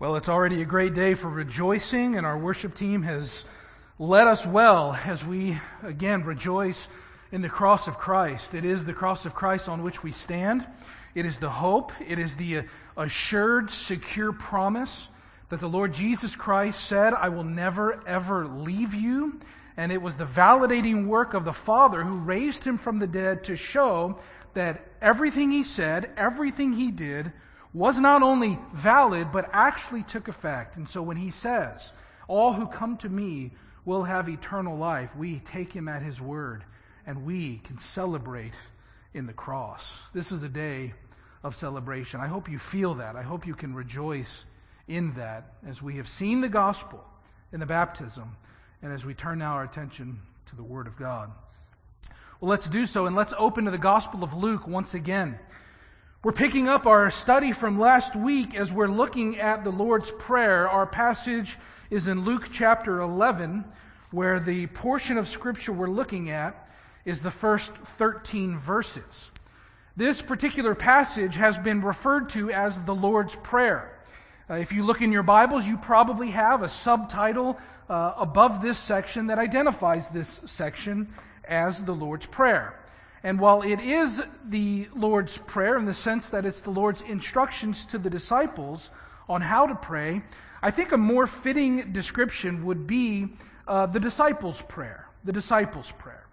Well, it's already a great day for rejoicing, and our worship team has led us well as we again rejoice in the cross of Christ. It is the cross of Christ on which we stand. It is the hope. It is the assured, secure promise that the Lord Jesus Christ said, "I will never, ever leave you." And it was the validating work of the Father who raised him from the dead to show that everything he said, everything he did, was not only valid, but actually took effect. And so when he says, "All who come to me will have eternal life," we take him at his word, and we can celebrate in the cross. This is a day of celebration. I hope you feel that. I hope you can rejoice in that as we have seen the gospel in the baptism, and as we turn now our attention to the Word of God. Well, let's do so, and let's open to the Gospel of Luke once again. We're picking up our study from last week as we're looking at the Lord's Prayer. Our passage is in Luke chapter 11, where the portion of Scripture we're looking at is the first 13 verses. This particular passage has been referred to as the Lord's Prayer. If you look in your Bibles, you probably have a subtitle above this section that identifies this section as the Lord's Prayer. And while it is the Lord's Prayer in the sense that it's the Lord's instructions to the disciples on how to pray, I think a more fitting description would be the disciples' prayer. The disciples' prayer.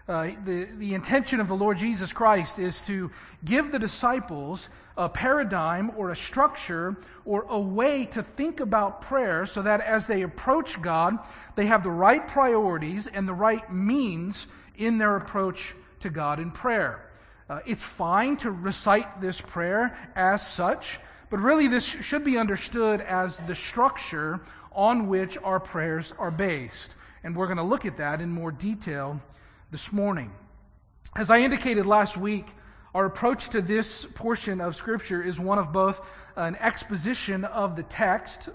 The intention of the Lord Jesus Christ is to give the disciples a paradigm or a structure or a way to think about prayer so that as they approach God, they have the right priorities and the right means in their approach to God in prayer. It's fine to recite this prayer as such, but really this should be understood as the structure on which our prayers are based. And we're going to look at that in more detail this morning. As I indicated last week, our approach to this portion of Scripture is one of both an exposition of the text,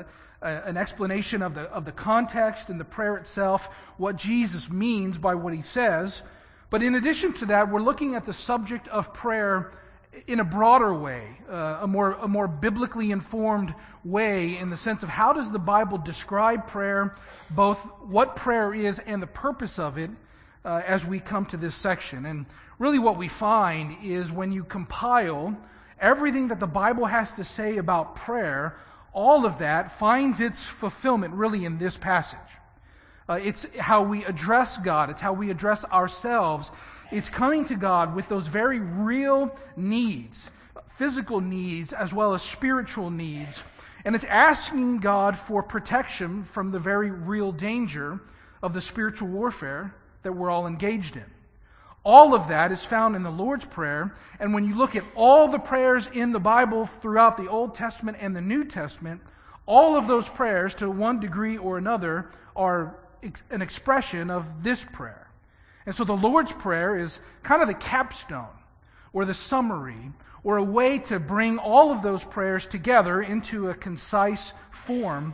an explanation of the context and the prayer itself, what Jesus means by what he says. But in addition to that, we're looking at the subject of prayer in a broader way, a more biblically informed way, in the sense of how does the Bible describe prayer, both what prayer is and the purpose of it, as we come to this section. And really what we find is when you compile everything that the Bible has to say about prayer, all of that finds its fulfillment really in this passage. It's how we address God. It's how we address ourselves. It's coming to God with those very real needs, physical needs as well as spiritual needs. And it's asking God for protection from the very real danger of the spiritual warfare that we're all engaged in. All of that is found in the Lord's Prayer. And when you look at all the prayers in the Bible throughout the Old Testament and the New Testament, all of those prayers, to one degree or another, are an expression of this prayer. And so the Lord's Prayer is kind of the capstone, or the summary, or a way to bring all of those prayers together into a concise form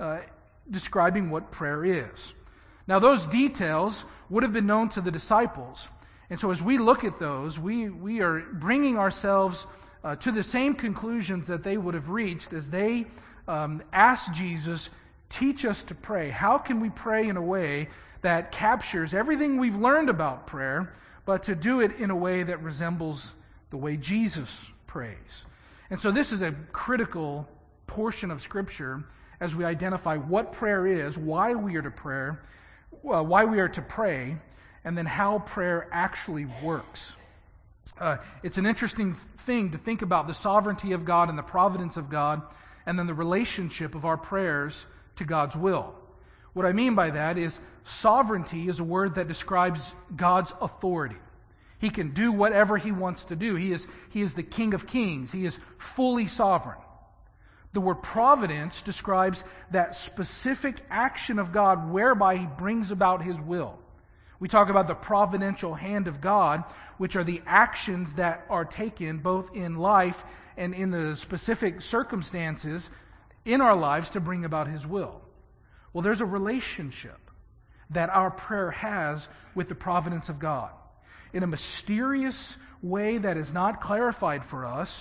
describing what prayer is. Now those details would have been known to the disciples. And so as we look at those, we are bringing ourselves to the same conclusions that they would have reached as they asked Jesus, "Teach us to pray." How can we pray in a way that captures everything we've learned about prayer, but to do it in a way that resembles the way Jesus prays? And so this is a critical portion of Scripture as we identify what prayer is, why we are to pray, and then how prayer actually works. It's an interesting thing to think about the sovereignty of God and the providence of God, and then the relationship of our prayers to God's will. What I mean by that is sovereignty is a word that describes God's authority. He can do whatever He wants to do. He is the King of Kings. He is fully sovereign. The word providence describes that specific action of God whereby He brings about His will. We talk about the providential hand of God, which are the actions that are taken both in life and in the specific circumstances in our lives to bring about His will. Well, there's a relationship that our prayer has with the providence of God. In a mysterious way that is not clarified for us,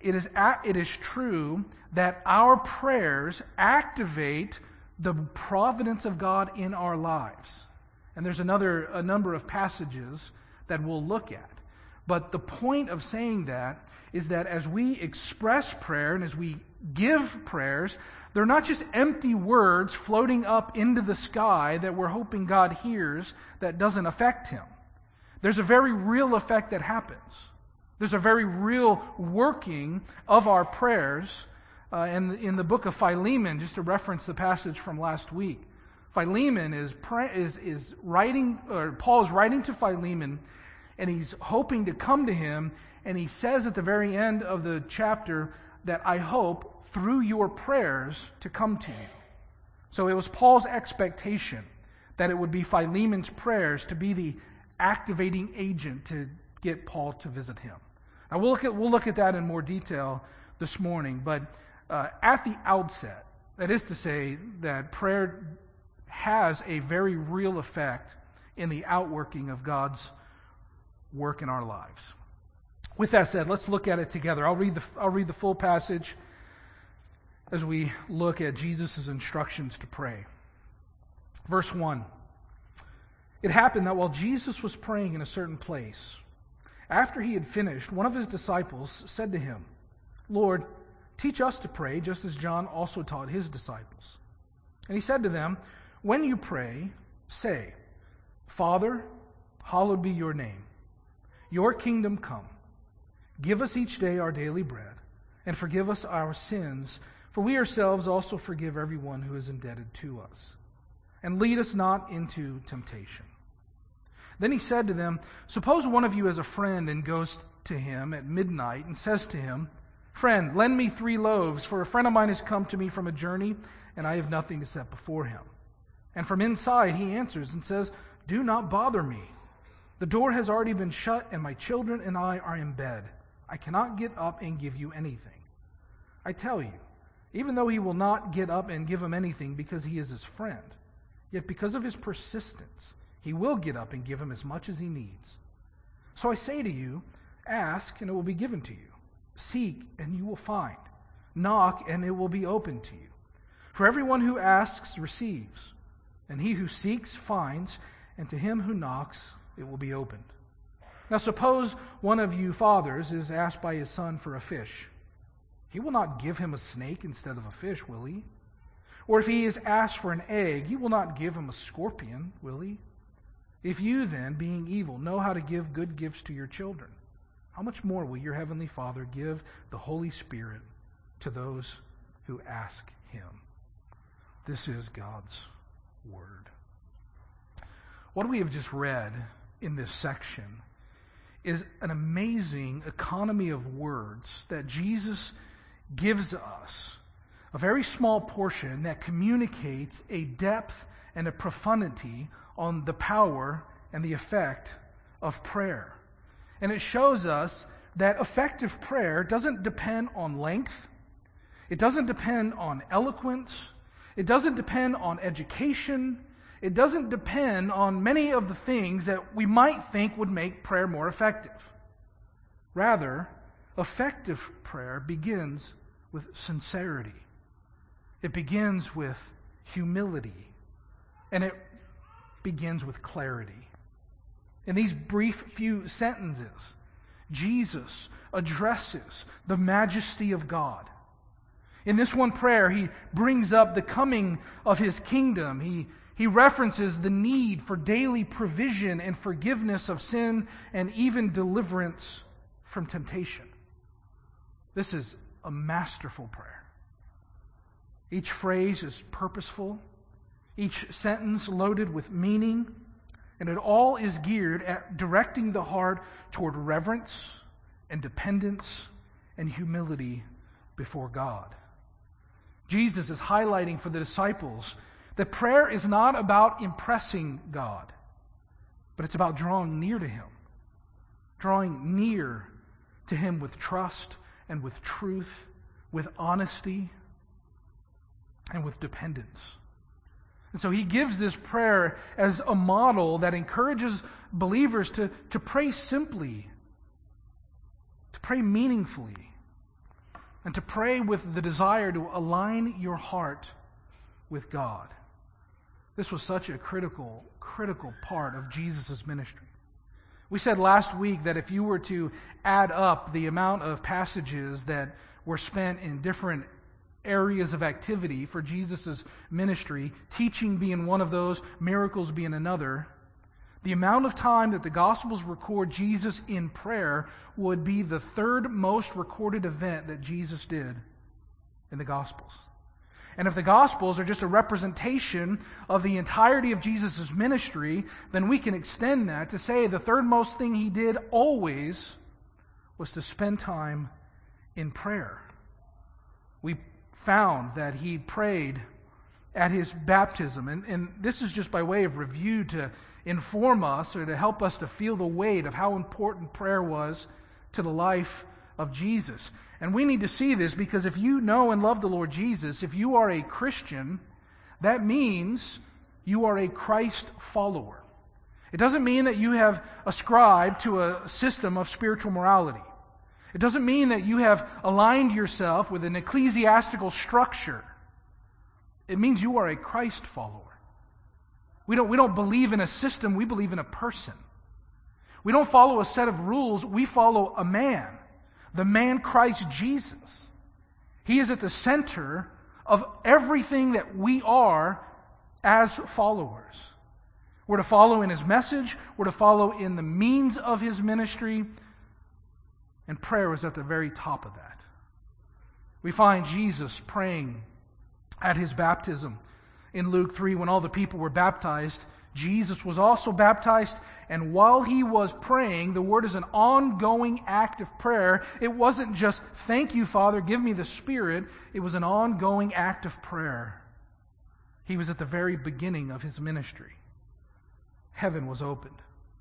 it is true that our prayers activate the providence of God in our lives. And there's a number of passages that we'll look at. But the point of saying that is that as we express prayer and as we give prayers, they're not just empty words floating up into the sky that we're hoping God hears that doesn't affect Him. There's a very real effect that happens. There's a very real working of our prayers. And in the book of Philemon, just to reference the passage from last week, Philemon is writing, or Paul is writing to Philemon, and he's hoping to come to him, and he says at the very end of the chapter that I hope through your prayers to come to you. So it was Paul's expectation that it would be Philemon's prayers to be the activating agent to get Paul to visit him. Now we'll look at that in more detail this morning, but at the outset, that is to say that prayer has a very real effect in the outworking of God's work in our lives. With that said, let's look at it together. I'll read the full passage as we look at Jesus' instructions to pray. Verse 1. It happened that while Jesus was praying in a certain place, after he had finished, one of his disciples said to him, Lord, teach us to pray, just as John also taught his disciples. And he said to them, when you pray, say, Father, hallowed be your name. Your kingdom come. Give us each day our daily bread, and forgive us our sins, for we ourselves also forgive everyone who is indebted to us. And lead us not into temptation. Then he said to them, suppose one of you has a friend and goes to him at midnight and says to him, Friend, lend me 3 loaves, for a friend of mine has come to me from a journey, and I have nothing to set before him. And from inside he answers and says, Do not bother me. The door has already been shut, and my children and I are in bed. I cannot get up and give you anything. I tell you, even though he will not get up and give him anything because he is his friend, yet because of his persistence, he will get up and give him as much as he needs. So I say to you, ask, and it will be given to you. Seek, and you will find. Knock, and it will be opened to you. For everyone who asks receives, and he who seeks finds, and to him who knocks it will be opened. Now suppose one of you fathers is asked by his son for a fish. He will not give him a snake instead of a fish, will he? Or if he is asked for an egg, he will not give him a scorpion, will he? If you then, being evil, know how to give good gifts to your children, how much more will your heavenly Father give the Holy Spirit to those who ask him? This is God's Word. What we have just read in this section is an amazing economy of words that Jesus gives us, a very small portion that communicates a depth and a profundity on the power and the effect of prayer. And it shows us that effective prayer doesn't depend on length. It doesn't depend on eloquence. It doesn't depend on education. It doesn't depend on many of the things that we might think would make prayer more effective. Rather, effective prayer begins with sincerity. It begins with humility. And it begins with clarity. In these brief few sentences, Jesus addresses the majesty of God. In this one prayer, he brings up the coming of his kingdom. He references the need for daily provision and forgiveness of sin and even deliverance from temptation. This is a masterful prayer. Each phrase is purposeful, each sentence loaded with meaning, and it all is geared at directing the heart toward reverence and dependence and humility before God. Jesus is highlighting for the disciples that prayer is not about impressing God, but it's about drawing near to Him. Drawing near to Him with trust and with truth, with honesty and with dependence. And so he gives this prayer as a model that encourages believers to pray simply, to pray meaningfully, and to pray with the desire to align your heart with God. This was such a critical part of Jesus' ministry. We said last week that if you were to add up the amount of passages that were spent in different areas of activity for Jesus' ministry, teaching being one of those, miracles being another, the amount of time that the Gospels record Jesus in prayer would be the third most recorded event that Jesus did in the Gospels. And if the Gospels are just a representation of the entirety of Jesus' ministry, then we can extend that to say the third most thing he did always was to spend time in prayer. We found that he prayed at his baptism. And this is just by way of review to inform us or to help us to feel the weight of how important prayer was to the life of Jesus. And we need to see this because if you know and love the Lord Jesus, if you are a Christian, that means you are a Christ follower. It doesn't mean that you have ascribed to a system of spiritual morality. It doesn't mean that you have aligned yourself with an ecclesiastical structure. It means you are a Christ follower. We don't believe in a system, we believe in a person. We don't follow a set of rules, we follow a man. The man Christ Jesus. He is at the center of everything that we are as followers. We're to follow in his message, we're to follow in the means of his ministry, and prayer is at the very top of that. We find Jesus praying at his baptism. In Luke 3, when all the people were baptized, Jesus was also baptized, and while he was praying, the word is an ongoing act of prayer. It wasn't just, thank you, Father, give me the Spirit. It was an ongoing act of prayer. He was at the very beginning of his ministry. Heaven was opened.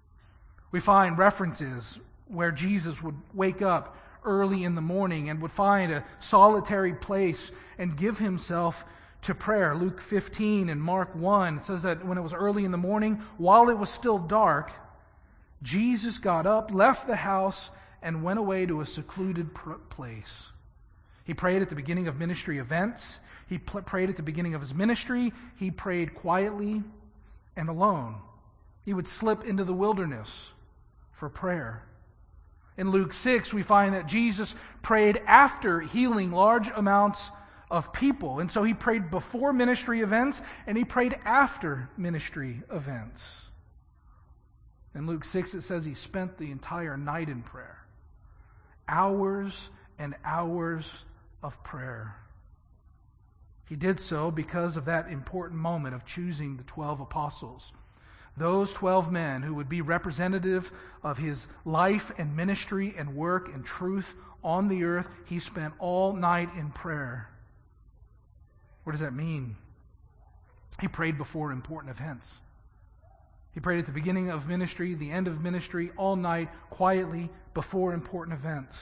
We find references where Jesus would wake up early in the morning and would find a solitary place and give himself to prayer. Luke 15 and Mark 1 says that when it was early in the morning, while it was still dark, Jesus got up, left the house, and went away to a secluded place. He prayed at the beginning of ministry events. He prayed at the beginning of his ministry. He prayed quietly and alone. He would slip into the wilderness for prayer. In Luke 6, we find that Jesus prayed after healing large amounts of people. And so he prayed before ministry events and he prayed after ministry events. In Luke 6 it says he spent the entire night in prayer. Hours and hours of prayer. He did so because of that important moment of choosing the 12 apostles. Those 12 men who would be representative of his life and ministry and work and truth on the earth. He spent all night in prayer. What does that mean? He prayed before important events. He prayed at the beginning of ministry, the end of ministry, all night, quietly, before important events.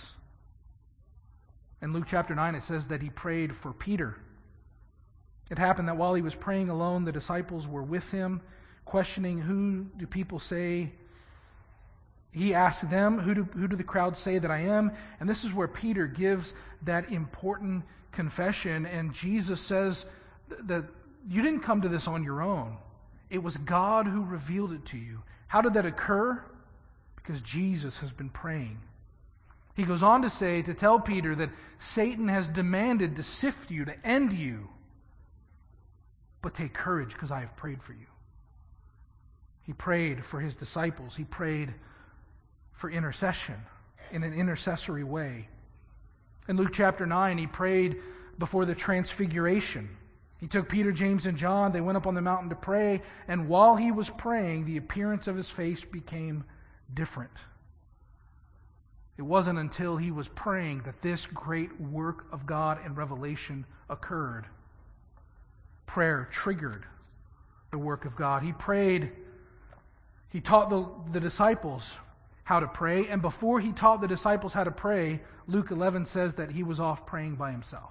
In Luke chapter 9, it says that he prayed for Peter. It happened that while he was praying alone, the disciples were with him, questioning, who do people say? He asked them, who do the crowd say that I am? And this is where Peter gives that important confession, and Jesus says that you didn't come to this on your own. It was God who revealed it to you. How did that occur? Because Jesus has been praying. He goes on to say, to tell Peter that Satan has demanded to sift you, to end you. But take courage because I have prayed for you. He prayed for his disciples. He prayed for intercession in an intercessory way. In Luke chapter 9, he prayed before the transfiguration. He took Peter, James, and John. They went up on the mountain to pray. And while he was praying, the appearance of his face became different. It wasn't until he was praying that this great work of God and revelation occurred. Prayer triggered the work of God. He prayed. He taught the disciples how to pray. And before he taught the disciples how to pray, Luke 11 says that he was off praying by himself.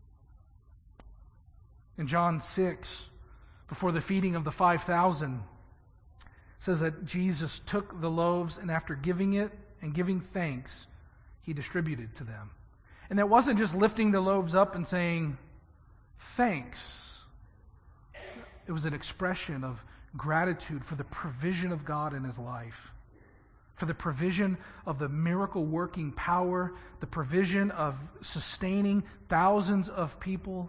In John 6, before the feeding of the 5,000, it says that Jesus took the loaves and after giving it and giving thanks, he distributed to them. And that wasn't just lifting the loaves up and saying, thanks. It was an expression of gratitude for the provision of God in his life, for the provision of the miracle-working power, the provision of sustaining thousands of people.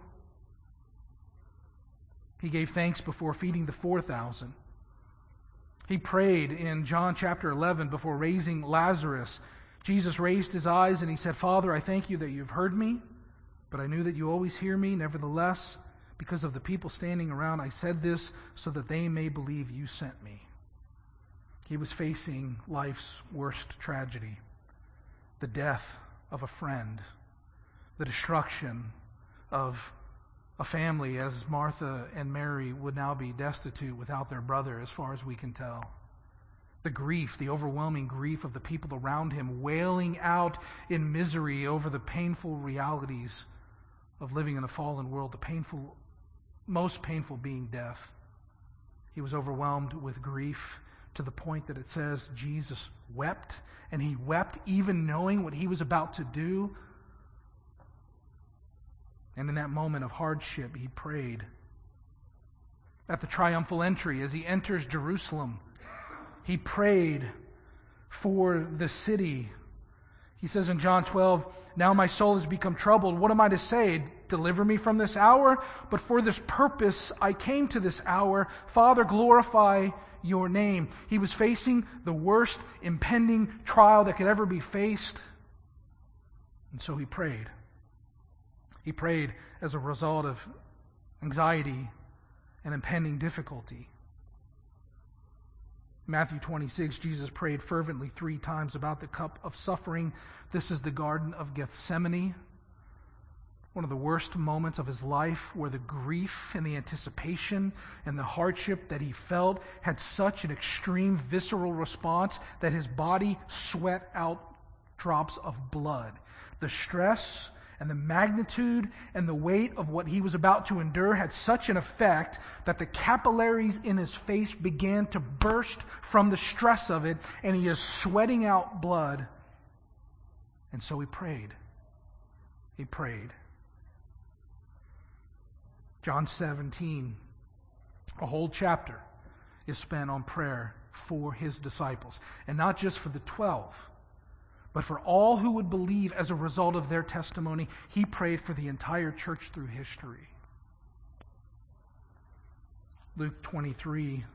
He gave thanks before feeding the 4,000. He prayed in John chapter 11 before raising Lazarus. Jesus raised his eyes and he said, Father, I thank you that you've heard me, but I knew that you always hear me. Nevertheless, because of the people standing around, I said this so that they may believe you sent me. He was facing life's worst tragedy, the death of a friend, the destruction of a family, as Martha and Mary would now be destitute without their brother, as far as we can tell. The grief, the overwhelming grief of the people around him, wailing out in misery over the painful realities of living in a fallen world, the most painful being death. He was overwhelmed with grief to the point that it says Jesus wept, and he wept even knowing what he was about to do. And in that moment of hardship, he prayed. At the triumphal entry, as he enters Jerusalem, he prayed for the city. He says in John 12, now my soul has become troubled. What am I to say? Deliver me from this hour? But for this purpose I came to this hour. Father, glorify your name. He was facing the worst impending trial that could ever be faced. And so he prayed. He prayed as a result of anxiety and impending difficulty. Matthew 26, Jesus prayed fervently 3 times about the cup of suffering. This is the Garden of Gethsemane, one of the worst moments of his life, where the grief and the anticipation and the hardship that he felt had such an extreme visceral response that his body sweat out drops of blood. The stress and the magnitude and the weight of what he was about to endure had such an effect that the capillaries in his face began to burst from the stress of it, and he is sweating out blood. And so he prayed. He prayed. John 17, a whole chapter is spent on prayer for his disciples. And not just for the 12, but for all who would believe as a result of their testimony. He prayed for the entire church through history. Luke 23,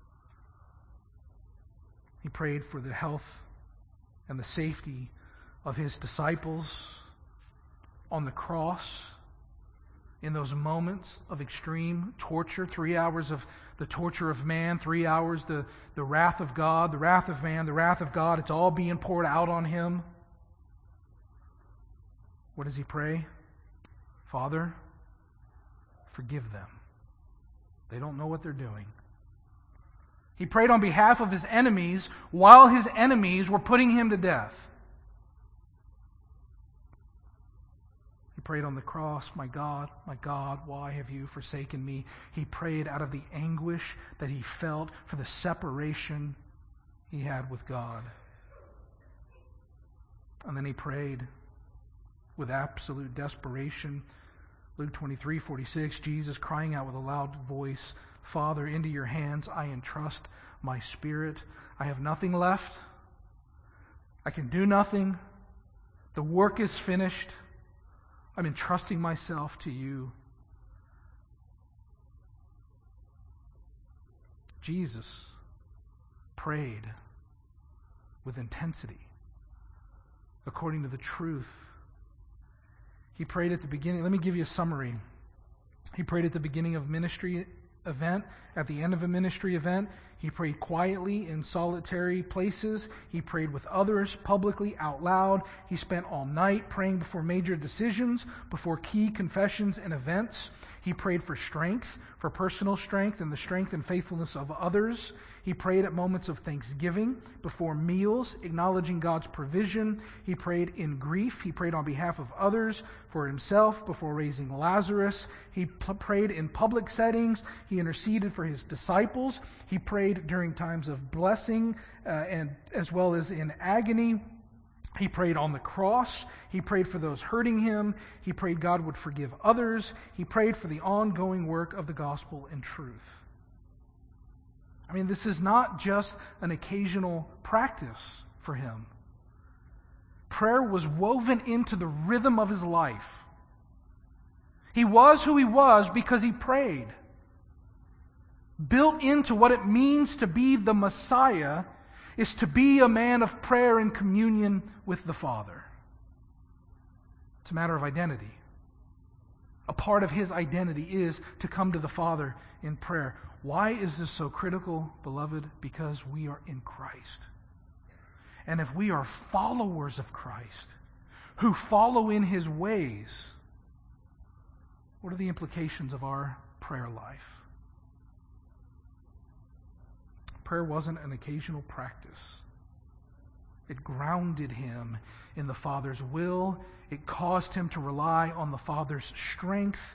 he prayed for the health and the safety of his disciples on the cross in those moments of extreme torture. 3 hours of the torture of man, 3 hours the wrath of God, the wrath of man, the wrath of God. It's all being poured out on him. What does he pray? Father, forgive them. They don't know what they're doing. He prayed on behalf of his enemies while his enemies were putting him to death. He prayed on the cross, my God, why have you forsaken me? He prayed out of the anguish that he felt for the separation he had with God. And then he prayed with absolute desperation. Luke 23:46, Jesus crying out with a loud voice, Father, into your hands I entrust my spirit. I have nothing left. I can do nothing. The work is finished. I'm entrusting myself to you. Jesus prayed with intensity, according to the truth. He prayed at the beginning. Let me give you a summary. He prayed at the beginning of ministry event, at the end of a ministry event. He prayed quietly in solitary places. He prayed with others publicly out loud. He spent all night praying before major decisions, before key confessions and events. He prayed for strength, for personal strength and the strength and faithfulness of others. He prayed at moments of thanksgiving, before meals, acknowledging God's provision. He prayed in grief. He prayed on behalf of others, for himself, before raising Lazarus. He prayed in public settings. He interceded for his disciples. He prayed during times of blessing and as well as in agony. He prayed on the cross. He prayed for those hurting him. He prayed God would forgive others. He prayed for the ongoing work of the gospel in truth. I mean, this is not just an occasional practice for him. Prayer was woven into the rhythm of his life. He was who he was because he prayed. Built into what it means to be the Messiah is to be a man of prayer and communion with the Father. It's a matter of identity. A part of his identity is to come to the Father in prayer. Why is this so critical, beloved? Because we are in Christ. And if we are followers of Christ, who follow in his ways, what are the implications of our prayer life? Prayer wasn't an occasional practice. It grounded him in the Father's will. It caused him to rely on the Father's strength.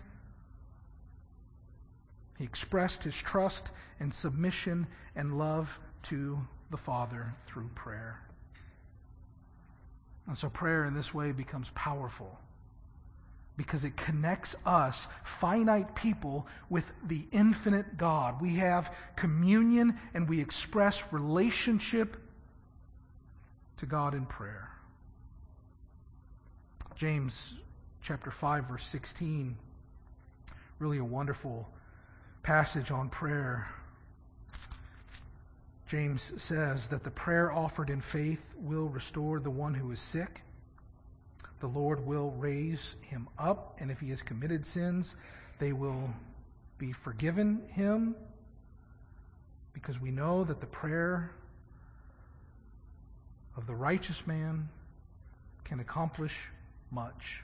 He expressed his trust and submission and love to the Father through prayer. And so prayer in this way becomes powerful because it connects us, finite people, with the infinite God. We have communion and we express relationship to God in prayer. James chapter 5, verse 16, really a wonderful passage on prayer. James says that the prayer offered in faith will restore the one who is sick. The Lord will raise him up, and if he has committed sins, they will be forgiven him, because we know that the prayer of the righteous man can accomplish much.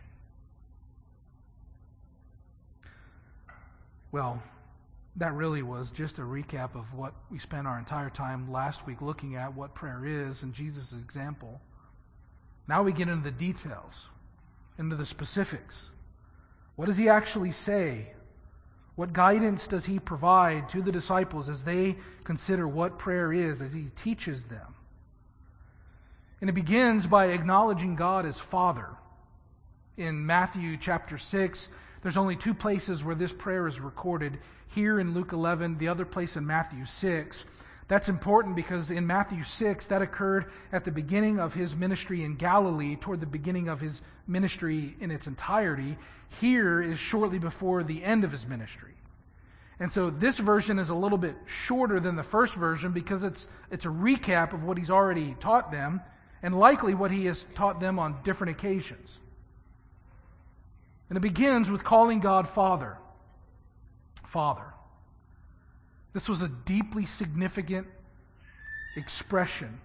Well, that really was just a recap of what we spent our entire time last week looking at, what prayer is and Jesus' example. Now we get into the details, into the specifics. What does he actually say? What guidance does he provide to the disciples as they consider what prayer is, as he teaches them? And it begins by acknowledging God as Father. In Matthew chapter 6, there's only two places where this prayer is recorded. Here in Luke 11, the other place in Matthew 6. That's important because in Matthew 6, that occurred at the beginning of his ministry in Galilee, toward the beginning of his ministry in its entirety. Here is shortly before the end of his ministry. And so this version is a little bit shorter than the first version because it's a recap of what he's already taught them and likely what he has taught them on different occasions. And it begins with calling God Father. Father. This was a deeply significant expression.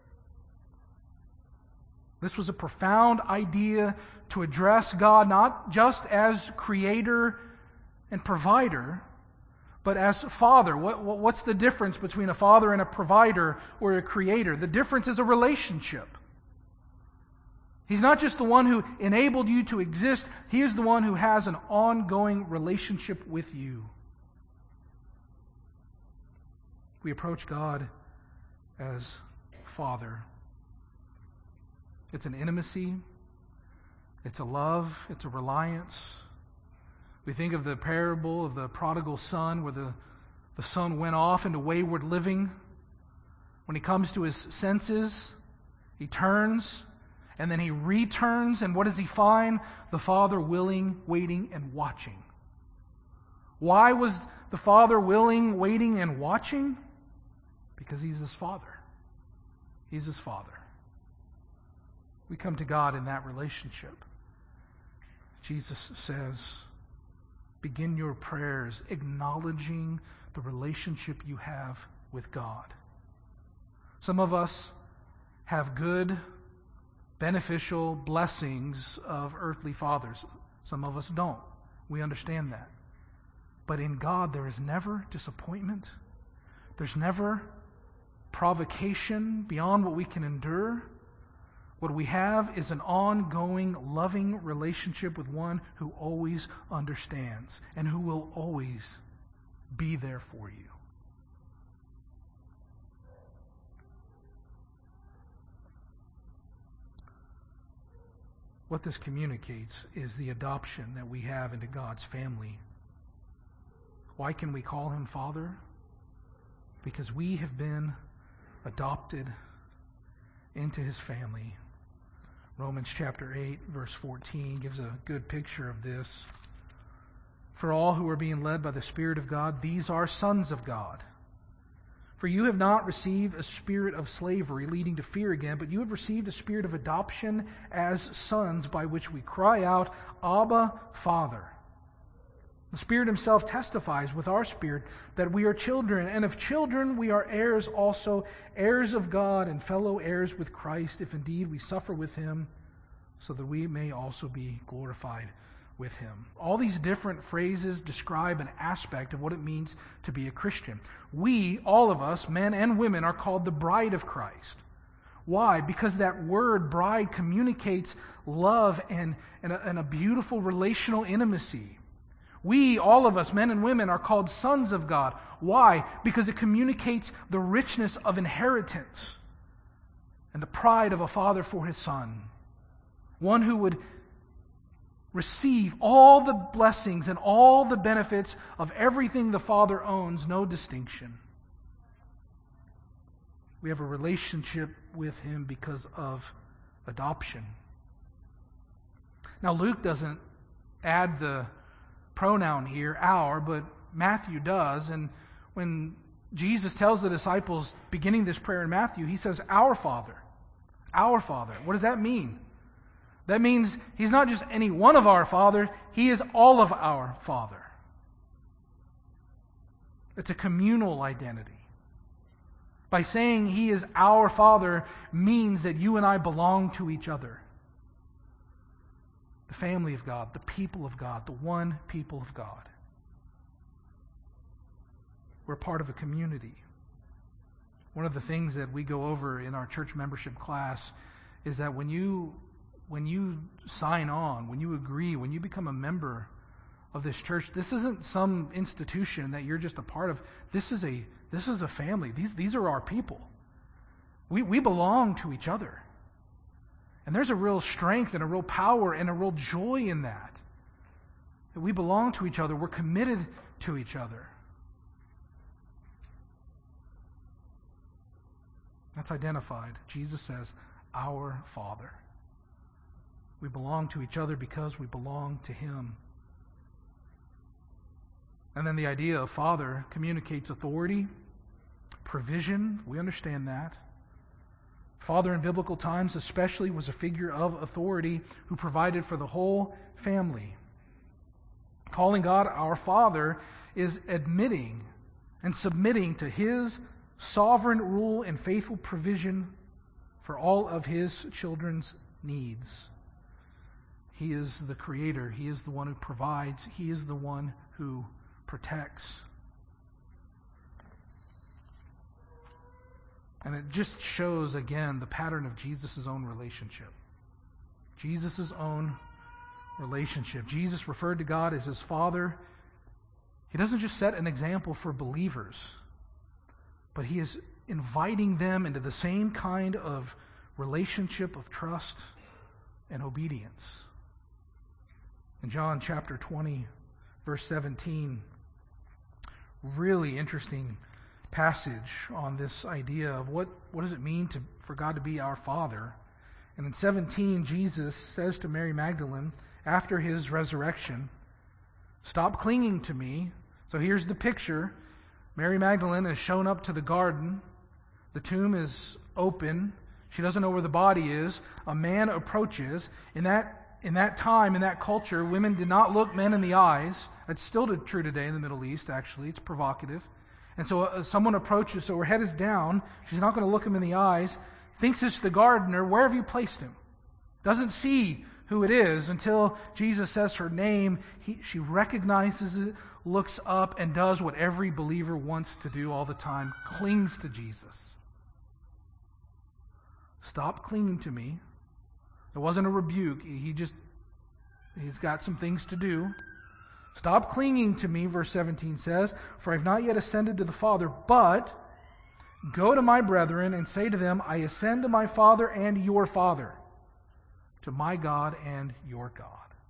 This was a profound idea to address God not just as creator and provider, but as Father. What's the difference between a father and a provider or a creator? The difference is a relationship. He's not just the one who enabled you to exist. He is the one who has an ongoing relationship with you. We approach God as Father. It's an intimacy. It's a love. It's a reliance. We think of the parable of the prodigal son where the son went off into wayward living. When he comes to his senses, he turns and then he returns. And what does he find? The father willing, waiting, and watching. Why was the father willing, waiting, and watching? Because he's his father. He's his father. We come to God in that relationship. Jesus says, begin your prayers acknowledging the relationship you have with God. Some of us have good, beneficial blessings of earthly fathers. Some of us don't. We understand that. But in God there is never disappointment. There's never provocation beyond what we can endure. What we have is an ongoing, loving relationship with one who always understands and who will always be there for you. what this communicates is the adoption that we have into God's family. Why can we call him Father? Because we have been adopted into his family. Romans chapter 8, verse 14 gives a good picture of this. For all who are being led by the Spirit of God, these are sons of God. For you have not received a spirit of slavery leading to fear again, but you have received a spirit of adoption as sons, by which we cry out, Abba, Father. The Spirit himself testifies with our spirit that we are children, and if children, we are heirs also, heirs of God and fellow heirs with Christ, if indeed we suffer with him, so that we may also be glorified with him. All these different phrases describe an aspect of what it means to be a Christian. We, all of us, men and women, are called the bride of Christ. Why? Because that word bride communicates love and a beautiful relational intimacy. We, all of us, men and women, are called sons of God. Why? Because it communicates the richness of inheritance and the pride of a father for his son. One who would receive all the blessings and all the benefits of everything the Father owns, no distinction. We have a relationship with him because of adoption. Now, Luke doesn't add the pronoun here, our, but Matthew does. And when Jesus tells the disciples, beginning this prayer in Matthew, he says, Our Father. Our Father. What does that mean? That means he's not just any one of our fathers, he is all of our Father. It's a communal identity. By saying he is our Father means that you and I belong to each other. The family of God, the people of God, the one people of God. We're part of a community. One of the things that we go over in our church membership class is that when you sign on, when you agree, when you become a member of this church, this isn't some institution that you're just a part of. This is a family. These are our people. We belong to each other. And there's a real strength and a real power and a real joy in that. That we belong to each other. We're committed to each other. That's identified. Jesus says, Our Father. We belong to each other because we belong to him. And then the idea of Father communicates authority, provision. We understand that. Father in biblical times especially was a figure of authority who provided for the whole family. Calling God our Father is admitting and submitting to his sovereign rule and faithful provision for all of his children's needs. He is the creator. He is the one who provides. He is the one who protects. And it just shows, again, the pattern of Jesus' own relationship. Jesus' own relationship. Jesus referred to God as his Father. He doesn't just set an example for believers, but he is inviting them into the same kind of relationship of trust and obedience. In John chapter 20, verse 17, really interesting passage on this idea of what does it mean for God to be our Father. And in 17, Jesus says to Mary Magdalene, after his resurrection, Stop clinging to me. So here's the picture. Mary Magdalene has shown up to the garden. The tomb is open. She doesn't know where the body is. A man approaches. In that time, in that culture, women did not look men in the eyes. That's still true today in the Middle East, actually. It's provocative. And so someone approaches, so her head is down. She's not going to look him in the eyes. Thinks it's the gardener. Where have you placed him? Doesn't see who it is until Jesus says her name. She recognizes it, looks up, and does what every believer wants to do all the time. Clings to Jesus. Stop clinging to me. It wasn't a rebuke. He's got some things to do. Stop clinging to me, verse 17 says, for I have not yet ascended to the Father, but go to my brethren and say to them, I ascend to my Father and your Father, to my God and your God.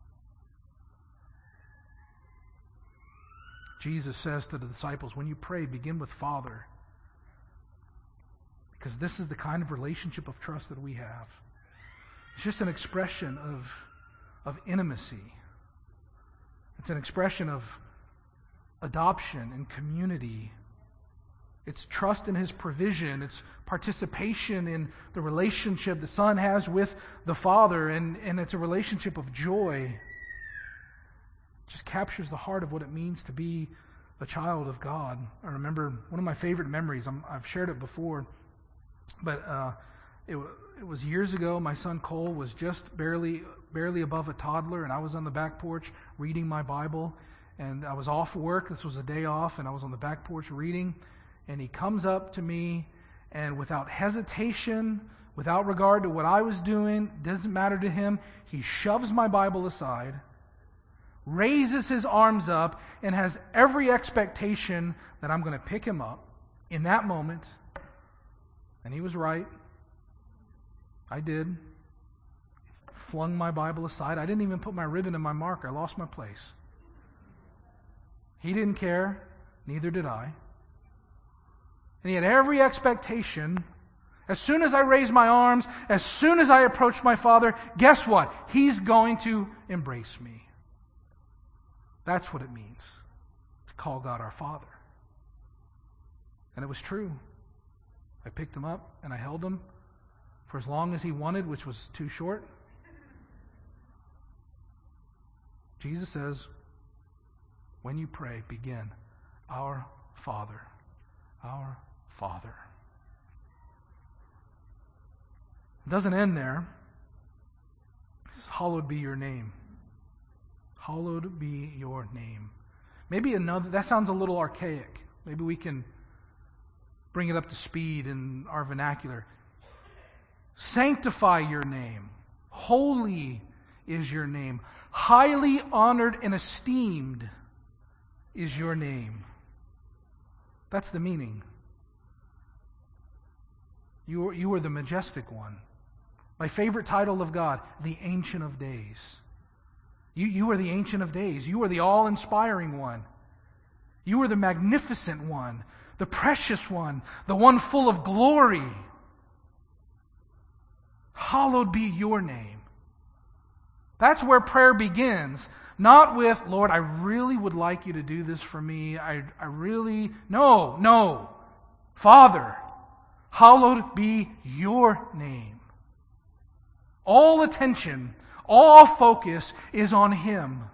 Jesus says to the disciples, when you pray, begin with Father. Because this is the kind of relationship of trust that we have. It's just an expression of intimacy. It's an expression of adoption and community. It's trust in His provision. It's participation in the relationship the Son has with the Father. And it's a relationship of joy. It just captures the heart of what it means to be a child of God. I remember one of my favorite memories. I've shared it before. But it was years ago. My son Cole was just barely above a toddler, and I was on the back porch reading my Bible. And I was off work. This was a day off, and I was on the back porch reading. And he comes up to me, and without hesitation, without regard to what I was doing, doesn't matter to him, he shoves my Bible aside, raises his arms up, and has every expectation that I'm going to pick him up in that moment. And he was right. I did. Flung my Bible aside. I didn't even put my ribbon in my marker. I lost my place. He didn't care. Neither did I. And he had every expectation. As soon as I raised my arms, as soon as I approached my Father, guess what? He's going to embrace me. That's what it means to call God our Father. And it was true. I picked him up and I held him for as long as he wanted, which was too short. Jesus says, when you pray, begin, our Father, our Father. It doesn't end there. It says, hallowed be your name. Hallowed be your name. Maybe that sounds a little archaic. Maybe we can bring it up to speed in our vernacular. Sanctify your name. Holy is your name. Highly honored and esteemed is your name. That's the meaning. You are the majestic one. My favorite title of God, the Ancient of Days. You are the Ancient of Days. You are the all-inspiring one. You are the magnificent one, the precious one, the one full of glory. Hallowed be your name. That's where prayer begins. Not with, Lord, I really would like you to do this for me. No. Father, hallowed be your name. All attention, all focus is on Him.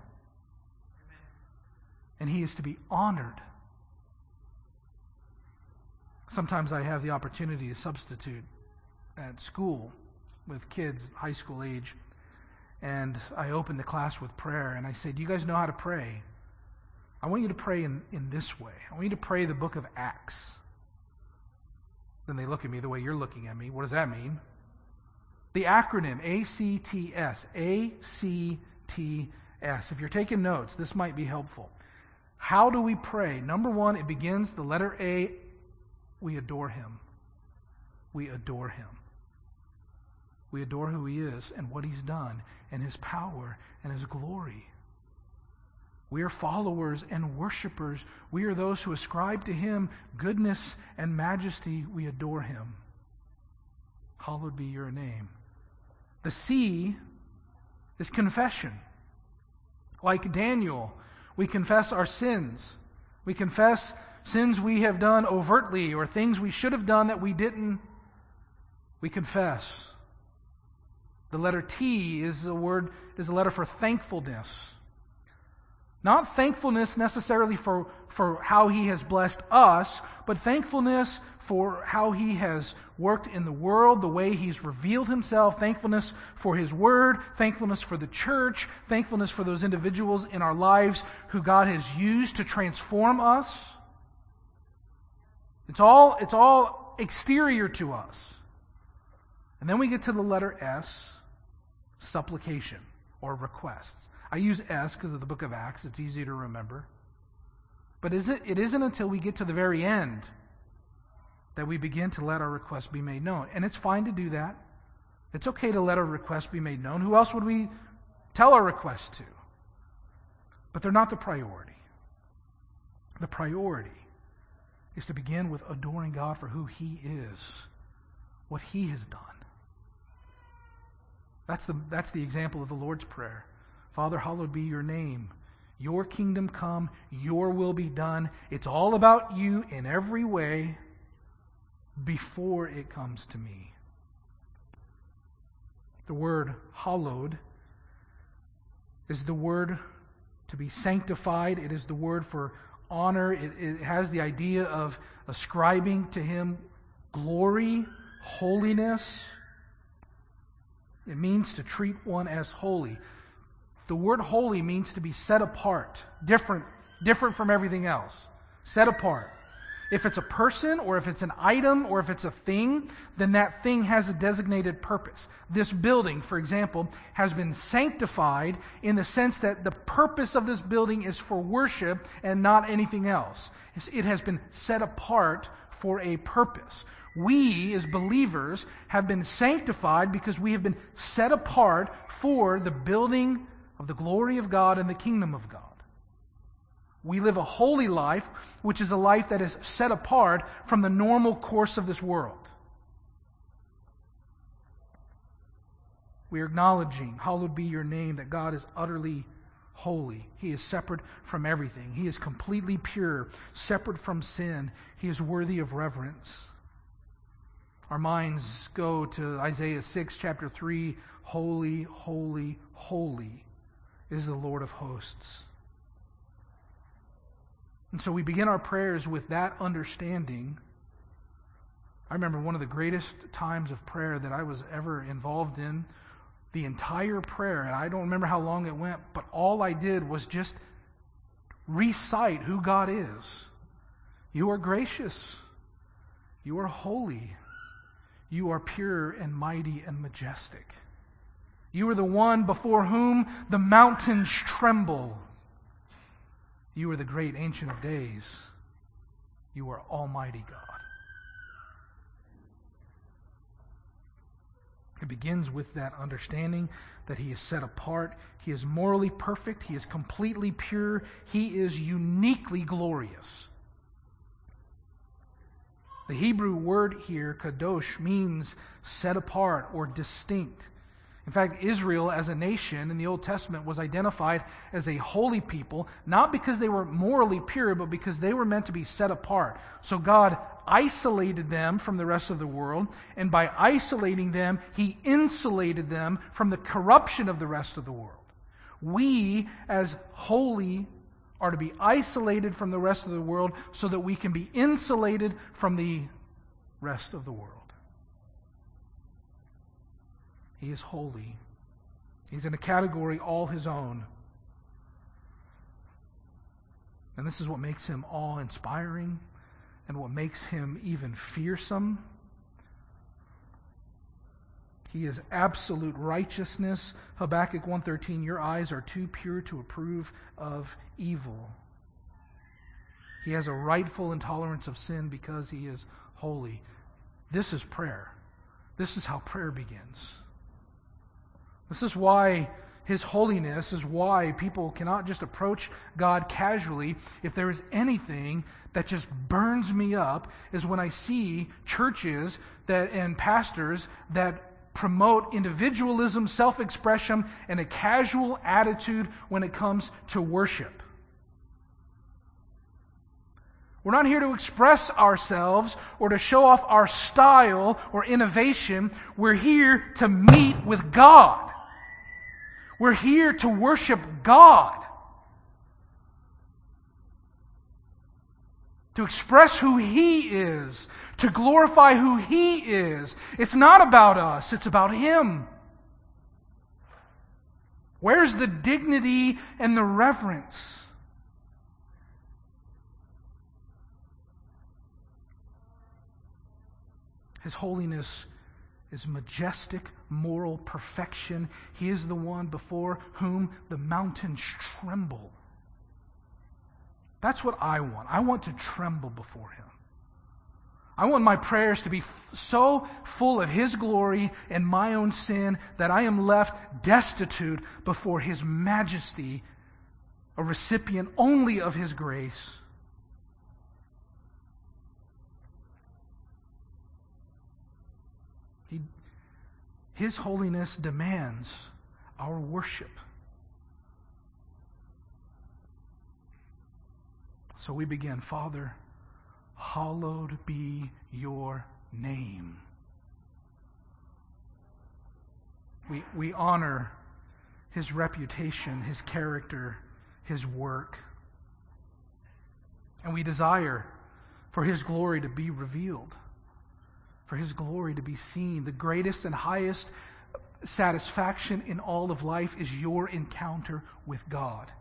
And He is to be honored. Sometimes I have the opportunity to substitute at school with kids, high school age. And I open the class with prayer, and I say, do you guys know how to pray? I want you to pray in this way. I want you to pray the book of Acts. Then they look at me the way you're looking at me. What does that mean? The acronym, ACTS. ACTS. If you're taking notes, this might be helpful. How do we pray? Number one, it begins, the letter A, we adore Him. We adore Him. We adore who He is and what He's done and His power and His glory. We are followers and worshipers. We are those who ascribe to Him goodness and majesty. We adore Him. Hallowed be your name. The C is confession. Like Daniel, we confess our sins. We confess sins we have done overtly or things we should have done that we didn't. We confess. The letter T is a letter for thankfulness. Not thankfulness necessarily for how He has blessed us, but thankfulness for how He has worked in the world, the way He's revealed Himself, thankfulness for His Word, thankfulness for the church, thankfulness for those individuals in our lives who God has used to transform us. It's all exterior to us. And then we get to the letter S, supplication or requests. I use S because of the book of Acts. It's easy to remember. But it isn't until we get to the very end that we begin to let our requests be made known. And it's fine to do that. It's okay to let our requests be made known. Who else would we tell our requests to? But they're not the priority. The priority is to begin with adoring God for who He is, what He has done. That's the example of the Lord's Prayer. Father, hallowed be your name. Your kingdom come, your will be done. It's all about you in every way before it comes to me. The word hallowed is the word to be sanctified. It is the word for honor. It has the idea of ascribing to Him glory, holiness. It means to treat one as holy. The word holy means to be set apart, different from everything else. Set apart. If it's a person, or if it's an item, or if it's a thing, then that thing has a designated purpose. This building, for example, has been sanctified in the sense that the purpose of this building is for worship and not anything else. It has been set apart for a purpose. We, as believers, have been sanctified because we have been set apart for the building of the glory of God and the kingdom of God. We live a holy life, which is a life that is set apart from the normal course of this world. We are acknowledging, hallowed be your name, that God is utterly holy. He is separate from everything. He is completely pure, separate from sin. He is worthy of reverence. Our minds go to Isaiah 6, chapter 3. Holy, holy, holy is the Lord of hosts. And so we begin our prayers with that understanding. I remember one of the greatest times of prayer that I was ever involved in. The entire prayer, and I don't remember how long it went, but all I did was just recite who God is. You are gracious. You are holy. You are pure and mighty and majestic. You are the one before whom the mountains tremble. You are the great Ancient of Days. You are Almighty God. It begins with that understanding that He is set apart. He is morally perfect. He is completely pure. He is uniquely glorious. The Hebrew word here, kadosh, means set apart or distinct. In fact, Israel as a nation in the Old Testament was identified as a holy people, not because they were morally pure, but because they were meant to be set apart. So God isolated them from the rest of the world, and by isolating them, He insulated them from the corruption of the rest of the world. We, as holy, are to be isolated from the rest of the world so that we can be insulated from the rest of the world. He is holy. He's in a category all His own. And this is what makes Him awe-inspiring and what makes Him even fearsome. He is absolute righteousness. Habakkuk 1:13, your eyes are too pure to approve of evil. He has a rightful intolerance of sin because He is holy. This is prayer. This is how prayer begins. This is why His holiness is why people cannot just approach God casually. If there is anything that just burns me up is when I see churches and pastors that promote individualism, self-expression, and a casual attitude when it comes to worship. We're not here to express ourselves or to show off our style or innovation. We're here to meet with God. We're here to worship God. To express who He is. To glorify who He is. It's not about us, it's about Him. Where's the dignity and the reverence? His holiness is majestic, moral perfection. He is the one before whom the mountains tremble. That's what I want. I want to tremble before Him. I want my prayers to be so full of His glory and my own sin that I am left destitute before His majesty, a recipient only of His grace. His holiness demands our worship. So we begin, Father, hallowed be your name. We honor His reputation, His character, His work. And we desire for His glory to be revealed, for His glory to be seen. The greatest and highest satisfaction in all of life is your encounter with God.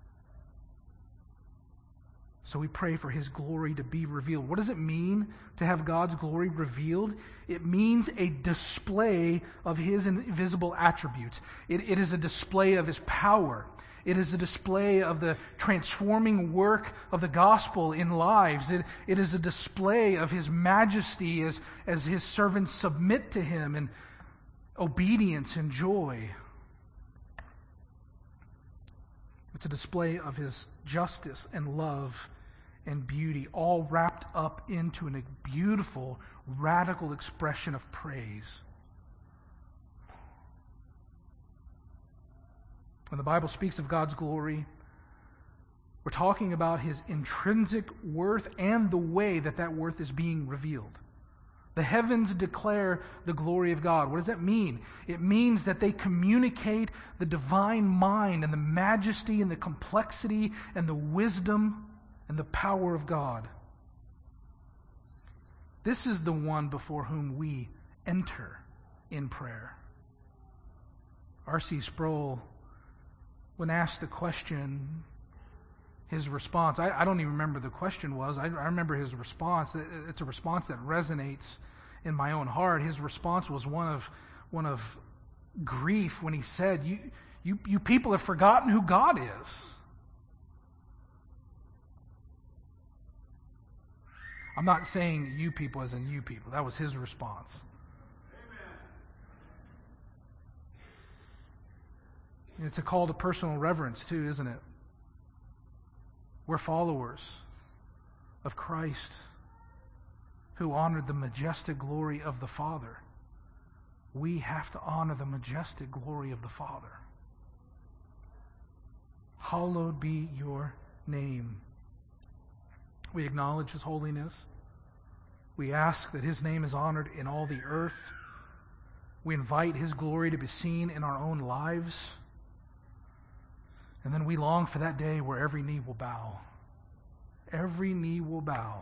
So we pray for His glory to be revealed. What does it mean to have God's glory revealed? It means a display of His invisible attributes. It is a display of His power. It is a display of the transforming work of the gospel in lives. It is a display of His majesty as His servants submit to Him in obedience and joy. It's a display of His justice and love and beauty, all wrapped up into a beautiful, radical expression of praise. When the Bible speaks of God's glory, we're talking about His intrinsic worth and the way that worth is being revealed. The heavens declare the glory of God. What does that mean? It means that they communicate the divine mind and the majesty and the complexity and the wisdom and the power of God. This is the one before whom we enter in prayer. R.C. Sproul, when asked the question, his response, I don't even remember the question was, I remember his response. It's a response that resonates in my own heart. His response was one of grief when he said, you people have forgotten who God is. I'm not saying you people as in you people. That was his response. Amen. It's a call to personal reverence too, isn't it? We're followers of Christ who honored the majestic glory of the Father. We have to honor the majestic glory of the Father. Hallowed be your name. We acknowledge His holiness. We ask that His name is honored in all the earth. We invite His glory to be seen in our own lives. And then we long for that day where every knee will bow. Every knee will bow.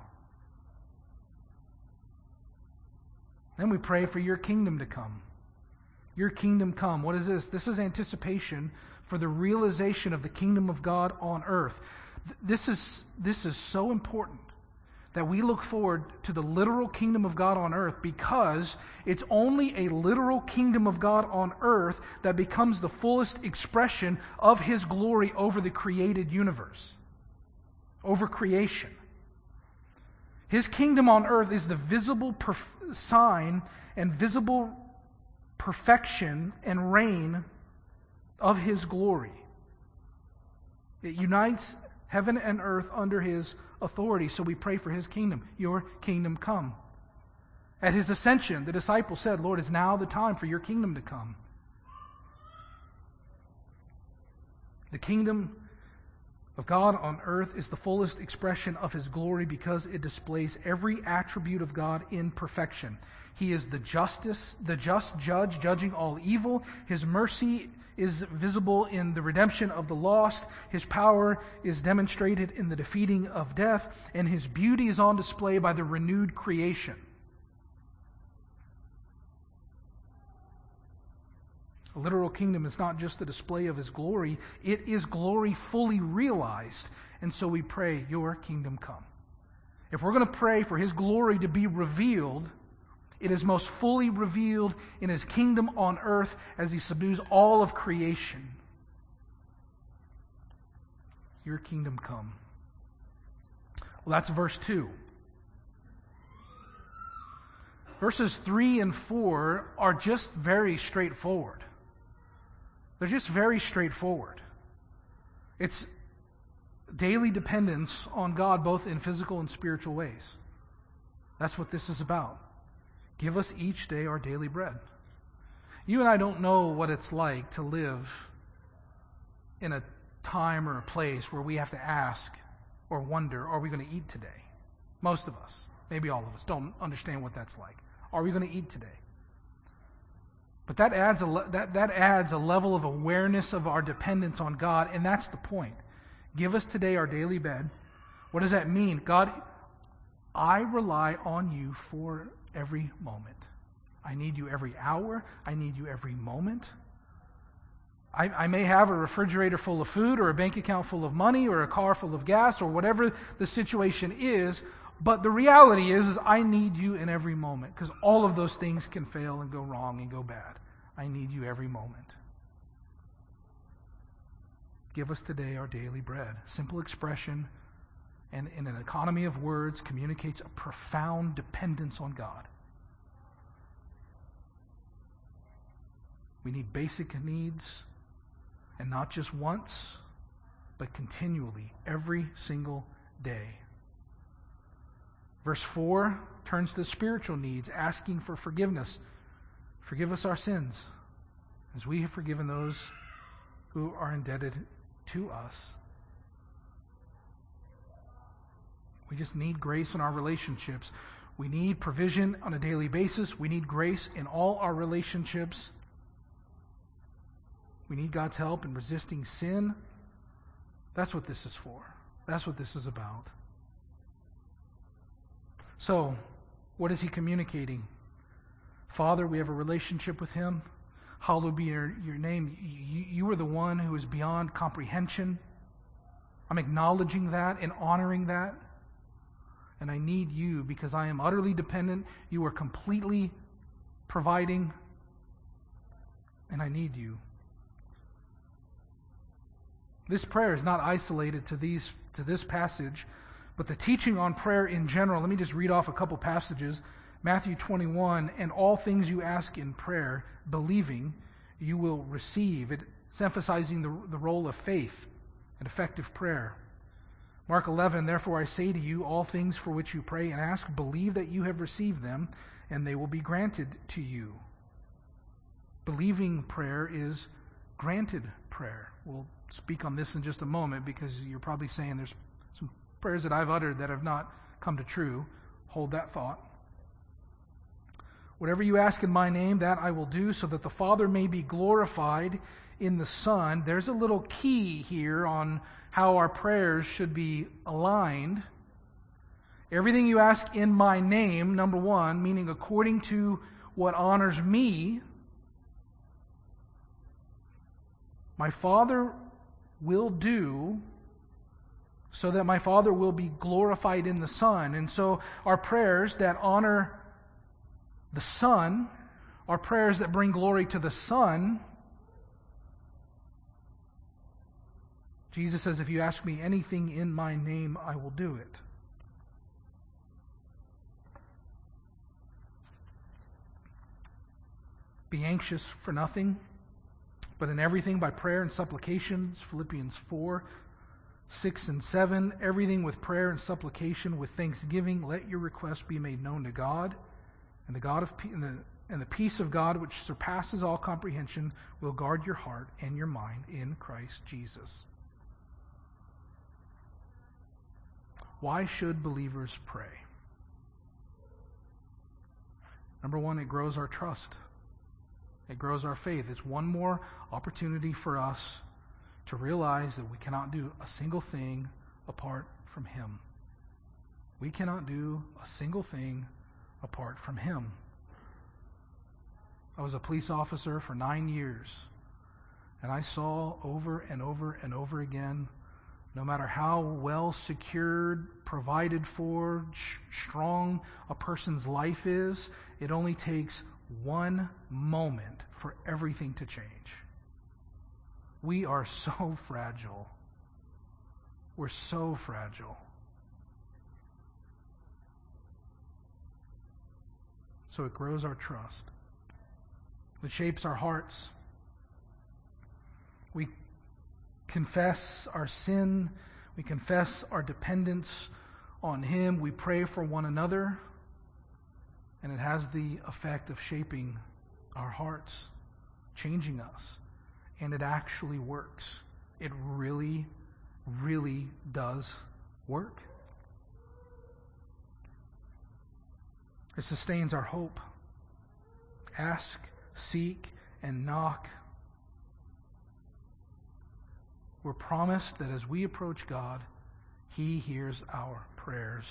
Then we pray for your kingdom to come. Your kingdom come. What is this? This is anticipation for the realization of the kingdom of God on earth. This is so important that we look forward to the literal kingdom of God on earth, because it's only a literal kingdom of God on earth that becomes the fullest expression of His glory over the created universe, over creation. His kingdom on earth is the visible sign and visible perfection and reign of His glory. It unites heaven and earth under His authority. So we pray for His kingdom. Your kingdom come. At His ascension, the disciples said, Lord, is now the time for your kingdom to come. The kingdom of God on earth is the fullest expression of His glory because it displays every attribute of God in perfection. He is the just judge, judging all evil. His mercy is visible in the redemption of the lost. His power is demonstrated in the defeating of death. And His beauty is on display by the renewed creation. A literal kingdom is not just the display of His glory. It is glory fully realized. And so we pray, your kingdom come. If we're going to pray for His glory to be revealed, it is most fully revealed in His kingdom on earth as He subdues all of creation. Your kingdom come. Well, that's verse 2. Verses 3 and 4 are just very straightforward. They're just very straightforward. It's daily dependence on God both in physical and spiritual ways. That's what this is about. Give us each day our daily bread. You and I don't know what it's like to live in a time or a place where we have to ask or wonder, are we going to eat today? Most of us, maybe all of us, don't understand what that's like. Are we going to eat today? But that adds a level of awareness of our dependence on God, and that's the point. Give us today our daily bread. What does that mean? God, I rely on you for every moment. I need you every hour. I need you every moment. I may have a refrigerator full of food or a bank account full of money or a car full of gas or whatever the situation is, but the reality is I need you in every moment because all of those things can fail and go wrong and go bad. I need you every moment. Give us today our daily bread. Simple expression and in an economy of words communicates a profound dependence on God. We need basic needs, and not just once, but continually, every single day. Verse 4 turns to spiritual needs, asking for forgiveness. Forgive us our sins, as we have forgiven those who are indebted to us. We just need grace in our relationships. We need provision on a daily basis. We need grace in all our relationships. We need God's help in resisting sin. That's what this is for. That's what this is about. So, what is he communicating? Father, we have a relationship with him. Hallowed be your name. You are the one who is beyond comprehension. I'm acknowledging that and honoring that. And I need you because I am utterly dependent. You are completely providing. And I need you. This prayer is not isolated to this passage, but the teaching on prayer in general. Let me just read off a couple passages. Matthew 21, and all things you ask in prayer, believing, you will receive. It's emphasizing the role of faith and effective prayer. Mark 11, therefore I say to you, all things for which you pray and ask, believe that you have received them, and they will be granted to you. Believing prayer is granted prayer. We'll speak on this in just a moment because you're probably saying there's some prayers that I've uttered that have not come to true. Hold that thought. Whatever you ask in my name, that I will do, so that the Father may be glorified in the Son. There's a little key here on how our prayers should be aligned. Everything you ask in my name, number one, meaning according to what honors me, my Father will do, so that my Father will be glorified in the Son. And so our prayers that honor the Son, our prayers that bring glory to the Son, Jesus says, if you ask me anything in my name, I will do it. Be anxious for nothing, but in everything by prayer and supplications, Philippians 4, 6 and 7, everything with prayer and supplication, with thanksgiving, let your requests be made known to God, and the peace of God, which surpasses all comprehension, will guard your heart and your mind in Christ Jesus. Why should believers pray? Number one, it grows our trust. It grows our faith. It's one more opportunity for us to realize that we cannot do a single thing apart from Him. We cannot do a single thing apart from Him. I was a police officer for 9 years, and I saw over and over and over again, no matter how well secured, provided for, strong a person's life is, it only takes one moment for everything to change. We are so fragile. We're so fragile. so it grows our trust. It shapes our hearts. We confess our sin. We confess our dependence on Him. We pray for one another. And it has the effect of shaping our hearts, changing us. And it actually works. It really, really does work. It sustains our hope. Ask, seek, and knock. We're promised that as we approach God, He hears our prayers.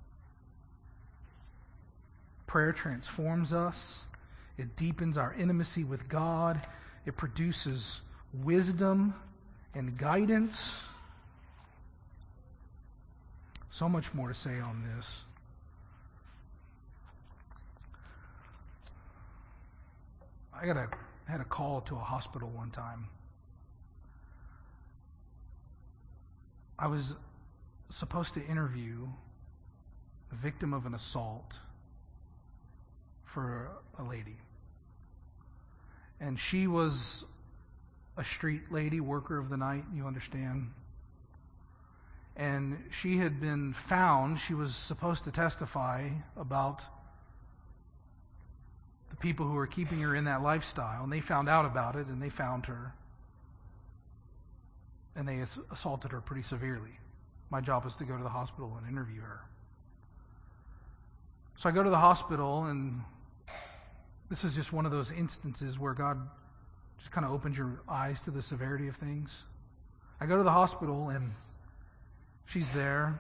Prayer transforms us. It deepens our intimacy with God. It produces wisdom and guidance. So much more to say on this. I had a call to a hospital one time. I was supposed to interview the victim of an assault for a lady. And she was a street lady, worker of the night, you understand. And she had been found. She was supposed to testify about the people who were keeping her in that lifestyle. And they found out about it, and they found her. And they assaulted her pretty severely. My job was to go to the hospital and interview her. So I go to the hospital, and this is just one of those instances where God just kind of opens your eyes to the severity of things. I go to the hospital, and she's there,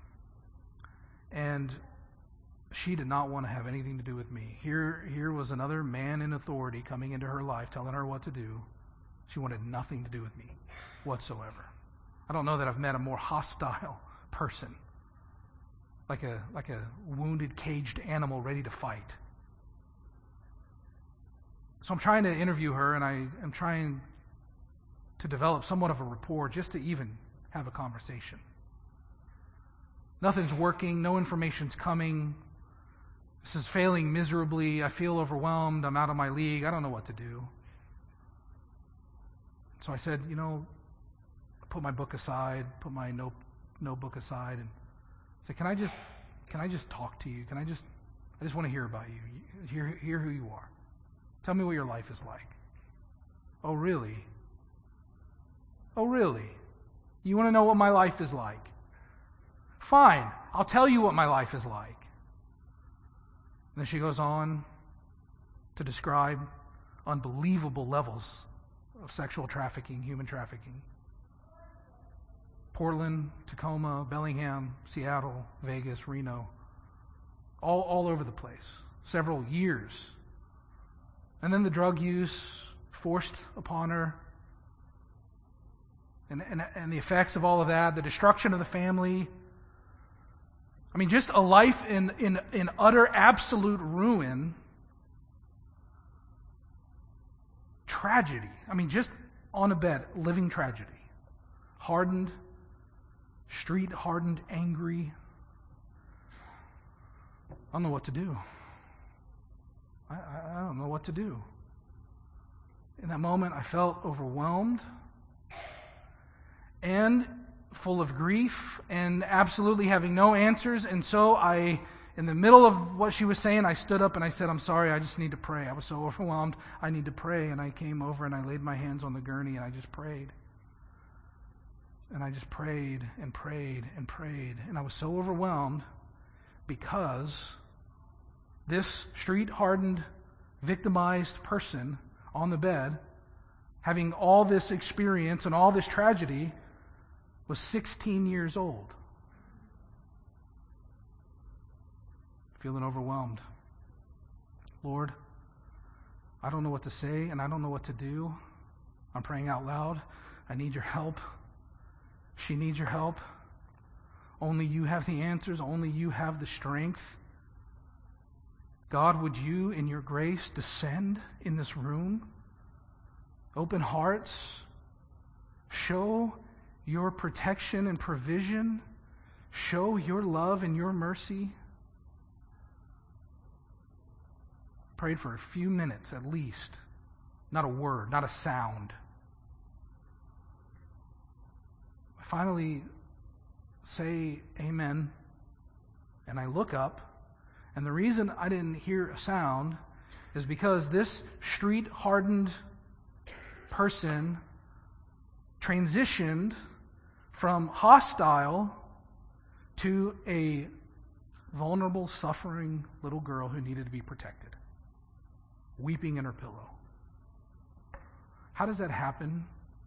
and she did not want to have anything to do with me. Here was another man in authority coming into her life, telling her what to do. She wanted nothing to do with me whatsoever. I don't know that I've met a more hostile person, like a wounded, caged animal ready to fight. So I'm trying to interview her, and I am trying to develop somewhat of a rapport just to even have a conversation. Nothing's working. No information's coming. This is failing miserably. I feel overwhelmed. I'm out of my league. I don't know what to do. So I said, put my book aside, put my notebook aside, and said, can I just talk to you? I just want to hear about you. Hear who you are. Tell me what your life is like. Oh, really? Oh, really? You want to know what my life is like? Fine, I'll tell you what my life is like. And then she goes on to describe unbelievable levels of sexual trafficking, human trafficking. Portland, Tacoma, Bellingham, Seattle, Vegas, Reno, all over the place. Several years. And then the drug use forced upon her. And the effects of all of that, the destruction of the family. I mean, just a life in utter, absolute ruin. Tragedy. I mean, just on a bed, living tragedy. Hardened, street-hardened, angry. I don't know what to do. I don't know what to do. In that moment, I felt overwhelmed and full of grief and absolutely having no answers. And so in the middle of what she was saying, I stood up and I said, I'm sorry, I just need to pray. I was so overwhelmed, I need to pray. And I came over and I laid my hands on the gurney and I just prayed. And I just prayed and prayed and prayed. And I was so overwhelmed because this street-hardened, victimized person on the bed, having all this experience and all this tragedy, was 16 years old. Feeling overwhelmed. Lord, I don't know what to say and I don't know what to do. I'm praying out loud. I need your help. She needs your help. Only you have the answers. Only you have the strength. God, would you, in your grace, descend in this room? Open hearts. Show your protection and provision. Show your love and your mercy. prayed for a few minutes at least. Not a word, not a sound. I finally say amen, and I look up, and the reason I didn't hear a sound is because this street-hardened person transitioned from hostile to a vulnerable, suffering little girl who needed to be protected, weeping in her pillow. How does that happen?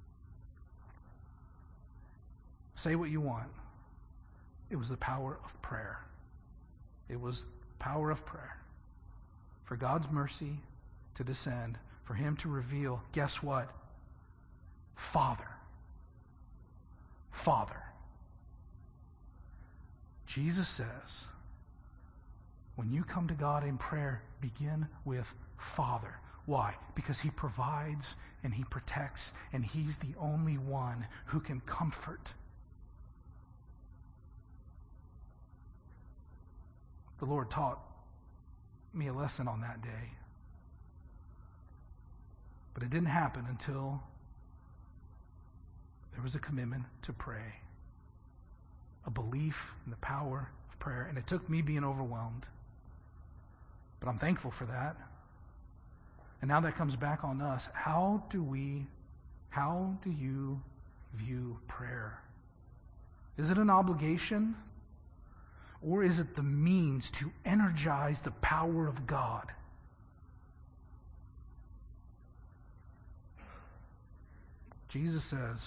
Say what you want. It was the power of prayer. It was the power of prayer. For God's mercy to descend, for Him to reveal, guess what? Father. Father. Jesus says, when you come to God in prayer, begin with Father. Why? Because He provides and He protects, and He's the only one who can comfort. The Lord taught me a lesson on that day. But it didn't happen until there was a commitment to pray, a belief in the power of prayer, and it took me being overwhelmed. But I'm thankful for that. And now that comes back on us. How do you view prayer? Is it an obligation? Or is it the means to energize the power of God? Jesus says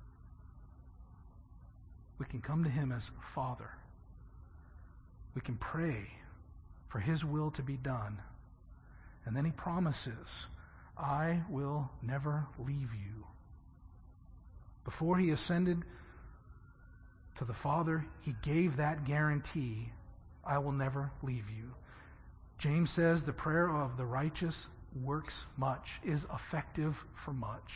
we can come to Him as Father. We can pray for His will to be done. And then He promises, I will never leave you. Before He ascended to the Father, He gave that guarantee, I will never leave you. James says the prayer of the righteous works much, is effective for much.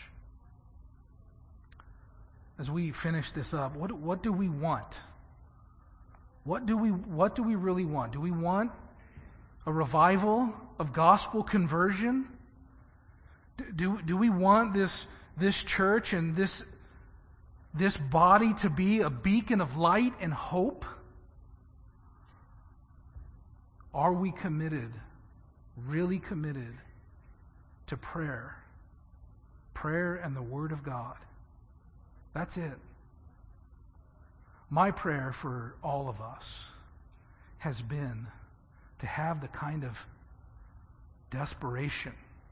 As we finish this up, what do we want? What do we really want? Do we want a revival of gospel conversion? Do we want this church and this body to be a beacon of light and hope? Are we committed, really committed to prayer? Prayer and the Word of God. That's it. My prayer for all of us has been to have the kind of desperation.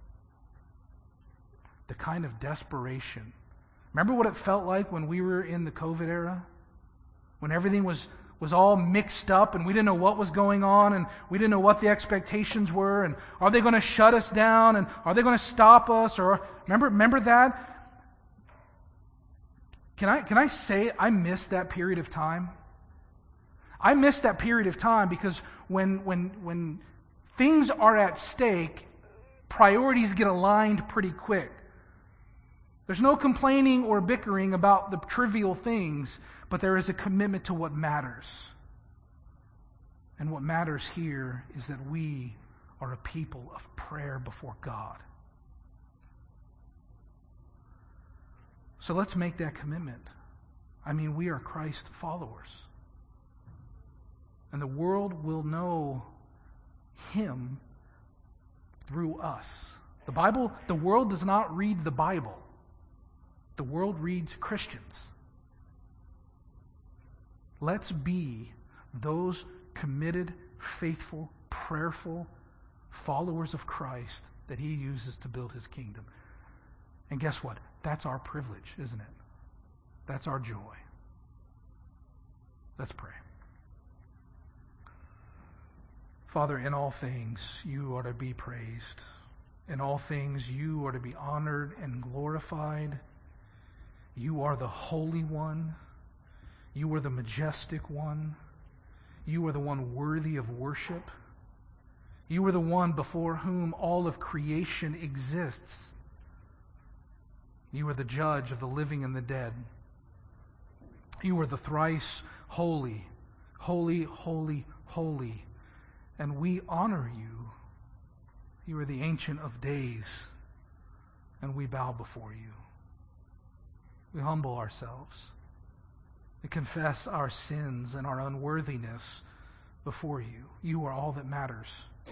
Remember what it felt like when we were in the COVID era? When everything was all mixed up and we didn't know what was going on and we didn't know what the expectations were, and are they going to shut us down and are they going to stop us? Or remember that? Can I say I missed that period of time? I missed that period of time because when things are at stake, priorities get aligned pretty quick. There's no complaining or bickering about the trivial things, but there is a commitment to what matters. And what matters here is that we are a people of prayer before God. So let's make that commitment. I mean, we are Christ followers. And the world will know Him through us. The world does not read the Bible. The world reads Christians. Let's be those committed, faithful, prayerful followers of Christ that He uses to build His kingdom. And guess what? That's our privilege, isn't it? That's our joy. Let's pray. Father, in all things You are to be praised. In all things You are to be honored and glorified. You are the Holy One. You are the Majestic One. You are the one worthy of worship. You are the one before whom all of creation exists. You are the judge of the living and the dead. You are the thrice holy, holy, holy, holy. And we honor You. You are the Ancient of Days, and we bow before you. We humble ourselves. We confess our sins and our unworthiness before you. You are all that matters.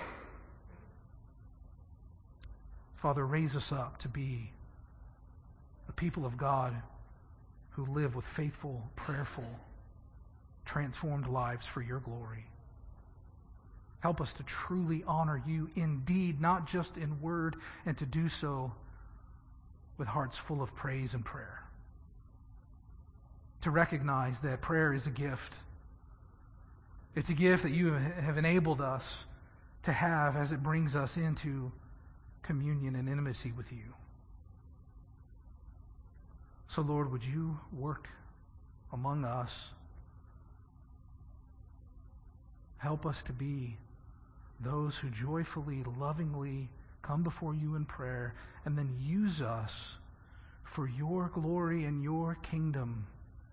Father, raise us up to be a people of God who live with faithful, prayerful, transformed lives for your glory. Help us to truly honor you in deed, not just in word, and to do so with hearts full of praise and prayer. To recognize that prayer is a gift. It's a gift that you have enabled us to have as it brings us into communion and intimacy with you. So, Lord, would you work among us? Help us to be those who joyfully, lovingly come before you in prayer, and then use us for your glory and your kingdom.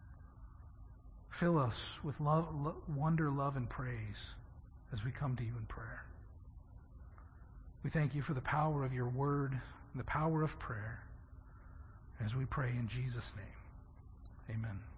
Fill us with love, wonder, love, and praise as we come to you in prayer. We thank you for the power of your word and the power of prayer as we pray in Jesus' name. Amen.